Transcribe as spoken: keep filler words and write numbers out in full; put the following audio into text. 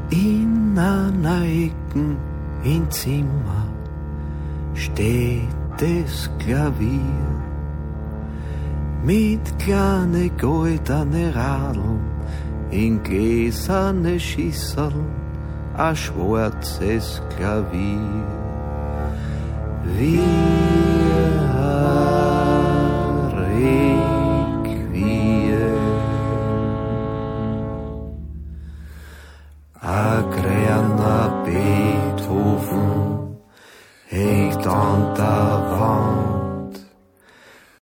In einer Ecke im Zimmer steht das Klavier mit kleinen goldenen Radeln in gläserne Schüssel, ein schwarzes Klavier. Wie